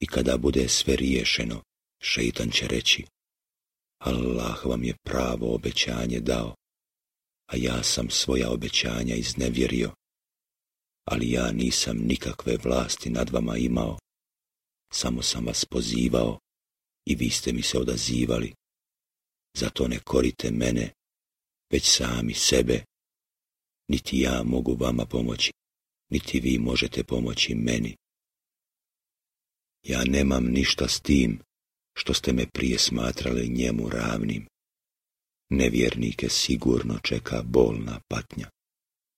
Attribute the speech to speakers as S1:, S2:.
S1: I kada bude sve riješeno, šeitan će reći: Allah vam je pravo obećanje dao, a ja sam svoja obećanja iznevjerio, ali ja nisam nikakve vlasti nad vama imao, samo sam vas pozivao i vi ste mi se odazivali, zato ne korite mene, već sami sebe, niti ja mogu vama pomoći, niti vi možete pomoći meni. Ja nemam ništa s tim što ste me prije smatrali njemu ravnim. Nevjernike sigurno čeka bolna patnja.